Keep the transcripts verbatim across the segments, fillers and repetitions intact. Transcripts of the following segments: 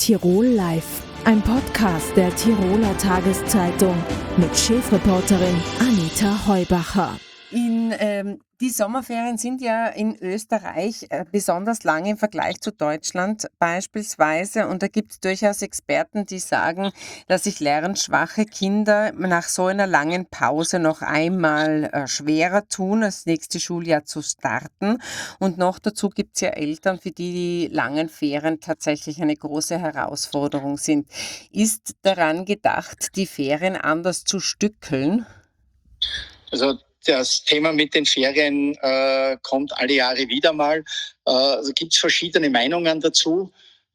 Tirol Live, ein Podcast der Tiroler Tageszeitung mit Chefreporterin Anita Heubacher. In, ähm, die Sommerferien sind ja in Österreich äh, besonders lang im Vergleich zu Deutschland beispielsweise. Und da gibt es durchaus Experten, die sagen, dass sich lernschwache Kinder nach so einer langen Pause noch einmal äh, schwerer tun, das nächste Schuljahr zu starten. Und noch dazu gibt es ja Eltern, für die die langen Ferien tatsächlich eine große Herausforderung sind. Ist daran gedacht, die Ferien anders zu stückeln? Also das Thema mit den Ferien äh, kommt alle Jahre wieder mal. Äh, also gibt es verschiedene Meinungen dazu.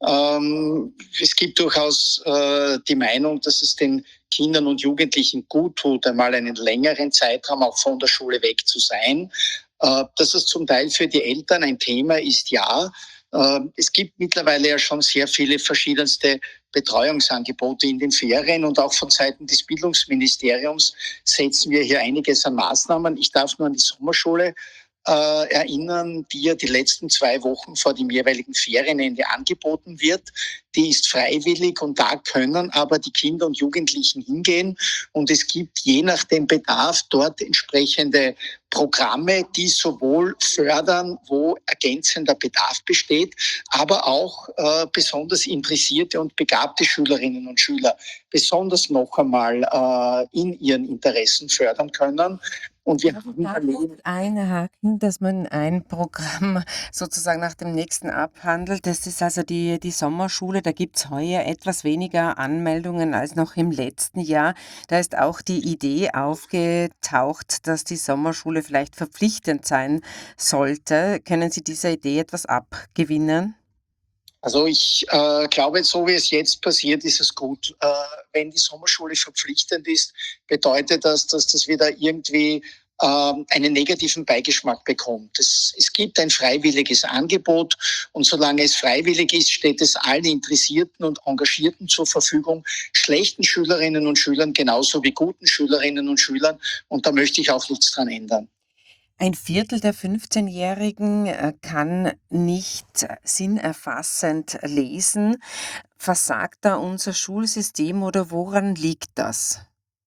Ähm, es gibt durchaus äh, die Meinung, dass es den Kindern und Jugendlichen gut tut, einmal einen längeren Zeitraum auch von der Schule weg zu sein. Äh, dass es zum Teil für die Eltern ein Thema ist, ja. Äh, es gibt mittlerweile ja schon sehr viele verschiedenste Betreuungsangebote in den Ferien und auch von Seiten des Bildungsministeriums setzen wir hier einiges an Maßnahmen. Ich darf nur an die Sommerschule äh, erinnern, die ja die letzten zwei Wochen vor dem jeweiligen Ferienende angeboten wird. Die ist freiwillig und da können aber die Kinder und Jugendlichen hingehen und es gibt je nach dem Bedarf dort entsprechende Programme, die sowohl fördern, wo ergänzender Bedarf besteht, aber auch äh, besonders interessierte und begabte Schülerinnen und Schüler besonders noch einmal äh, in ihren Interessen fördern können. Und wir haben überlegt, einhaken, dass man ein Programm sozusagen nach dem nächsten abhandelt. Das ist also die, die Sommerschule. Da gibt es heuer etwas weniger Anmeldungen als noch im letzten Jahr. Da ist auch die Idee aufgetaucht, dass die Sommerschule vielleicht verpflichtend sein sollte. Können Sie dieser Idee etwas abgewinnen? Also ich äh, glaube, so wie es jetzt passiert, ist es gut. Äh, wenn die Sommerschule verpflichtend ist, bedeutet das, dass das wieder irgendwie ähm, einen negativen Beigeschmack bekommt. Es, es gibt ein freiwilliges Angebot und solange es freiwillig ist, steht es allen Interessierten und Engagierten zur Verfügung, schlechten Schülerinnen und Schülern genauso wie guten Schülerinnen und Schülern. Und da möchte ich auch nichts dran ändern. Ein Viertel der fünfzehnjährigen äh, kann nicht sinnerfassend lesen. Versagt da unser Schulsystem oder woran liegt das?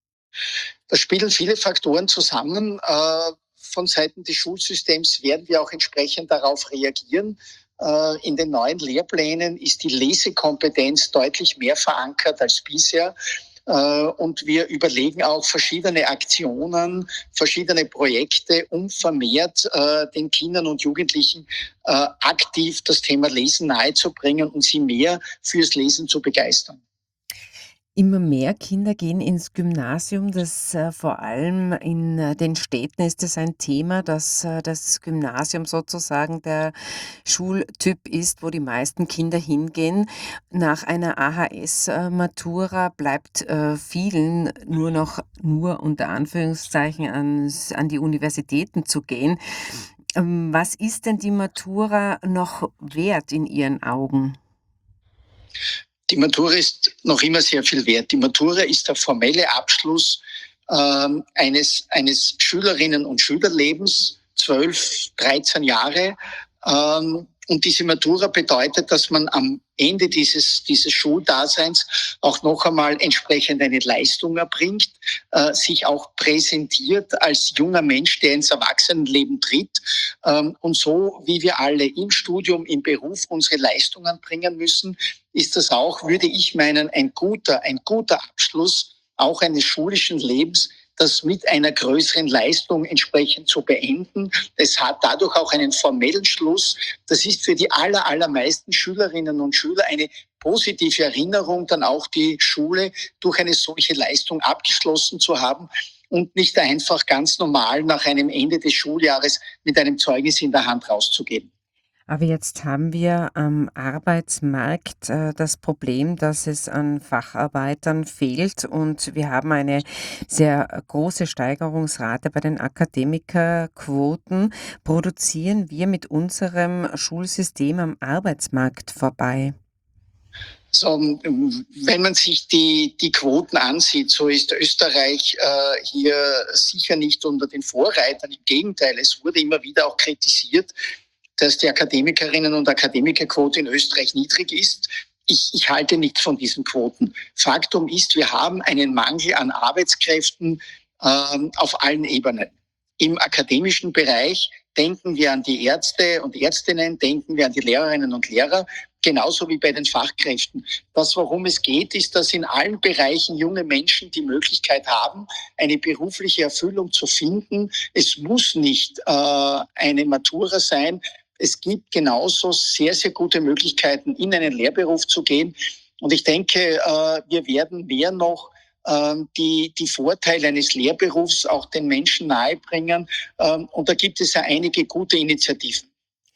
Da spielen viele Faktoren zusammen. Äh, von Seiten des Schulsystems werden wir auch entsprechend darauf reagieren. Äh, in den neuen Lehrplänen ist die Lesekompetenz deutlich mehr verankert als bisher. Und wir überlegen auch verschiedene Aktionen, verschiedene Projekte, um vermehrt äh, den Kindern und Jugendlichen äh, aktiv das Thema Lesen nahezubringen und sie mehr fürs Lesen zu begeistern. Immer mehr Kinder gehen ins Gymnasium. Das äh, vor allem in äh, den Städten ist es ein Thema, dass äh, das Gymnasium sozusagen der Schultyp ist, wo die meisten Kinder hingehen. Nach einer A H S-Matura bleibt äh, vielen nur noch, nur unter Anführungszeichen, ans, an die Universitäten zu gehen. Ähm, was ist denn die Matura noch wert in Ihren Augen? Die Matura ist noch immer sehr viel wert. Die Matura ist der formelle Abschluss ähm, eines, eines Schülerinnen- und Schülerlebens, zwölf, dreizehn Jahre. Ähm, und diese Matura bedeutet, dass man am Ende dieses, dieses Schuldaseins auch noch einmal entsprechend eine Leistung erbringt, äh, sich auch präsentiert als junger Mensch, der ins Erwachsenenleben tritt. Ähm, und so wie wir alle im Studium, im Beruf unsere Leistungen bringen müssen, ist das auch, würde ich meinen, ein guter, ein guter Abschluss auch eines schulischen Lebens, das mit einer größeren Leistung entsprechend zu beenden. Es hat dadurch auch einen formellen Schluss. Das ist für die aller, allermeisten Schülerinnen und Schüler eine positive Erinnerung, dann auch die Schule durch eine solche Leistung abgeschlossen zu haben und nicht einfach ganz normal nach einem Ende des Schuljahres mit einem Zeugnis in der Hand rauszugehen. Aber jetzt haben wir am Arbeitsmarkt äh, das Problem, dass es an Facharbeitern fehlt und wir haben eine sehr große Steigerungsrate bei den Akademikerquoten. Produzieren wir mit unserem Schulsystem am Arbeitsmarkt vorbei? So, wenn man sich die, die Quoten ansieht, so ist Österreich äh, hier sicher nicht unter den Vorreitern. Im Gegenteil, es wurde immer wieder auch kritisiert, dass die Akademikerinnen und Akademikerquote in Österreich niedrig ist. ich, ich halte nichts von diesen Quoten. Faktum ist, wir haben einen Mangel an Arbeitskräften ähm, auf allen Ebenen. Im akademischen Bereich denken wir an die Ärzte und Ärztinnen, denken wir an die Lehrerinnen und Lehrer, genauso wie bei den Fachkräften. Das, worum es geht, ist, dass in allen Bereichen junge Menschen die Möglichkeit haben, eine berufliche Erfüllung zu finden. Es muss nicht äh, eine Matura sein. Es gibt genauso sehr, sehr gute Möglichkeiten, in einen Lehrberuf zu gehen. Und ich denke, äh, wir werden mehr noch ähm, die, die Vorteile eines Lehrberufs auch den Menschen nahebringen. Ähm, und da gibt es ja einige gute Initiativen.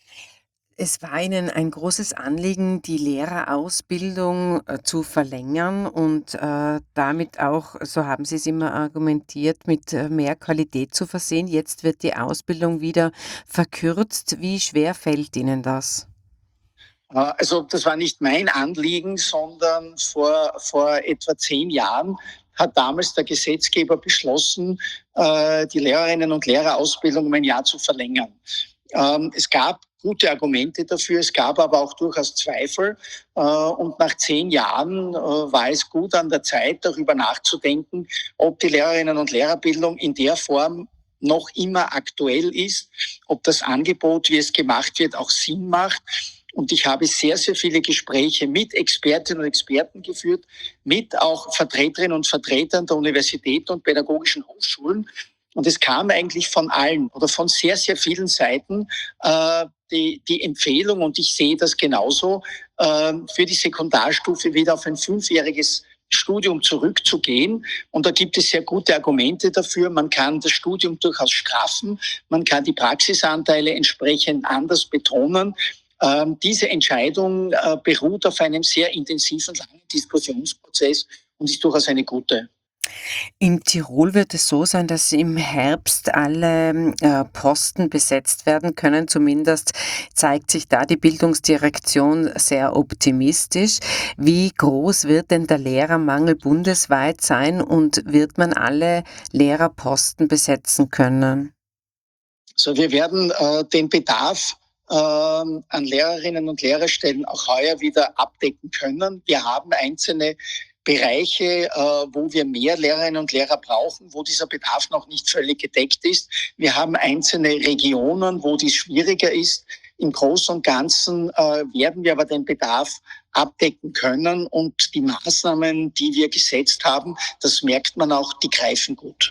Es war Ihnen ein großes Anliegen, die Lehrerausbildung äh, zu verlängern und äh, damit auch, so haben Sie es immer argumentiert, mit äh, mehr Qualität zu versehen. Jetzt wird die Ausbildung wieder verkürzt. Wie schwer fällt Ihnen das? Äh, Also das war nicht mein Anliegen, sondern vor, vor etwa zehn Jahren hat damals der Gesetzgeber beschlossen, äh, die Lehrerinnen und Lehrerausbildung um ein Jahr zu verlängern. Ähm, es gab gute Argumente dafür, es gab aber auch durchaus Zweifel. Äh, und nach zehn Jahren äh, war es gut an der Zeit, darüber nachzudenken, ob die Lehrerinnen und Lehrerbildung in der Form noch immer aktuell ist, ob das Angebot, wie es gemacht wird, auch Sinn macht. Und ich habe sehr, sehr viele Gespräche mit Expertinnen und Experten geführt, mit auch Vertreterinnen und Vertretern der Universitäten und pädagogischen Hochschulen. Und es kam eigentlich von allen oder von sehr, sehr vielen Seiten äh, die, die Empfehlung, und ich sehe das genauso, äh, für die Sekundarstufe wieder auf ein fünfjähriges Studium zurückzugehen. Und da gibt es sehr gute Argumente dafür. Man kann das Studium durchaus straffen, man kann die Praxisanteile entsprechend anders betonen. Ähm, diese Entscheidung äh, beruht auf einem sehr intensiven, langen Diskussionsprozess und ist durchaus eine gute. In Tirol wird es so sein, dass im Herbst alle äh, Posten besetzt werden können. Zumindest zeigt sich da die Bildungsdirektion sehr optimistisch. Wie groß wird denn der Lehrermangel bundesweit sein und wird man alle Lehrerposten besetzen können? So, wir werden äh, den Bedarf ähm, an Lehrerinnen und Lehrerstellen auch heuer wieder abdecken können. Wir haben einzelne Bereiche, äh, wo wir mehr Lehrerinnen und Lehrer brauchen, wo dieser Bedarf noch nicht völlig gedeckt ist. Wir haben einzelne Regionen, wo dies schwieriger ist. Im Großen und Ganzen äh, werden wir aber den Bedarf abdecken können, und die Maßnahmen, die wir gesetzt haben, das merkt man auch, die greifen gut.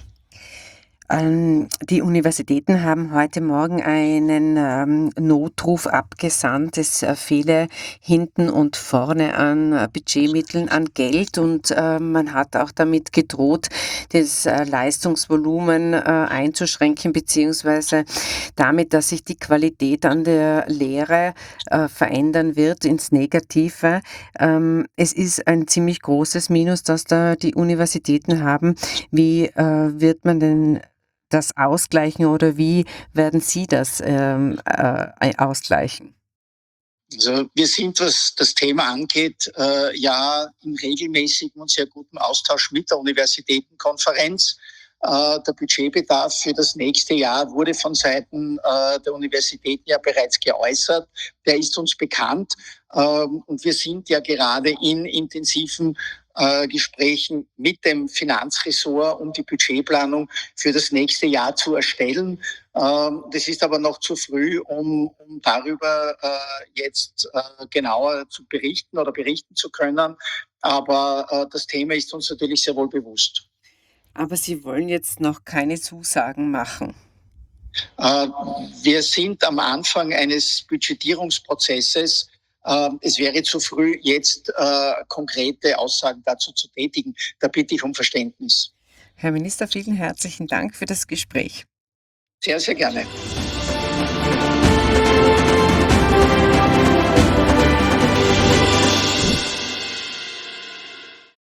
Ähm, die Universitäten haben heute Morgen einen ähm, Notruf abgesandt. Es äh, fehle hinten und vorne an äh, Budgetmitteln, an Geld, und äh, man hat auch damit gedroht, das äh, Leistungsvolumen äh, einzuschränken, beziehungsweise damit, dass sich die Qualität an der Lehre äh, verändern wird ins Negative. Ähm, es ist ein ziemlich großes Minus, das da die Universitäten haben. Wie äh, wird man denn das ausgleichen, oder wie werden Sie das ähm, äh, ausgleichen? Also wir sind, was das Thema angeht, äh, ja in regelmäßigem und sehr gutem Austausch mit der Universitätenkonferenz. Äh, der Budgetbedarf für das nächste Jahr wurde von Seiten äh, der Universitäten ja bereits geäußert. Der ist uns bekannt. Ähm, und wir sind ja gerade in intensiven äh, Gesprächen mit dem Finanzressort, um die Budgetplanung für das nächste Jahr zu erstellen. Ähm, das ist aber noch zu früh, um, um darüber äh, jetzt äh, genauer zu berichten oder berichten zu können. Aber äh, das Thema ist uns natürlich sehr wohl bewusst. Aber Sie wollen jetzt noch keine Zusagen machen. Äh, wir sind am Anfang eines Budgetierungsprozesses. Äh, es wäre zu früh, jetzt äh, konkrete Aussagen dazu zu tätigen. Da bitte ich um Verständnis. Herr Minister, vielen herzlichen Dank für das Gespräch. Sehr, sehr gerne.